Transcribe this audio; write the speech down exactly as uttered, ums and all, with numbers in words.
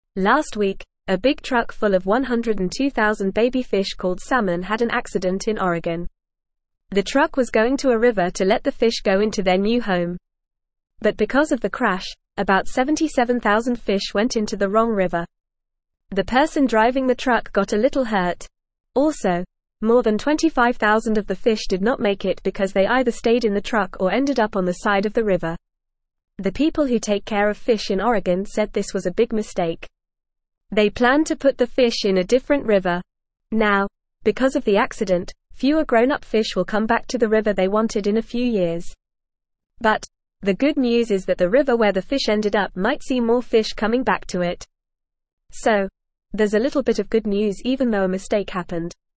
Last week, a big truck full of one hundred two thousand baby fish called salmon had an accident in Oregon. The truck was going to a river to let the fish go into their new home. But because of the crash, about seventy-seven thousand fish went into the wrong river. The person driving the truck got a little hurt. Also, more than twenty-five thousand of the fish did not make it because they either stayed in the truck or ended up on the side of the river. The people who take care of fish in Oregon said this was a big mistake. They planned to put the fish in a different river. Now, because of the accident, fewer grown-up fish will come back to the river they wanted in a few years. But the good news is that the river where the fish ended up might see more fish coming back to it. So, there's a little bit of good news even though a mistake happened.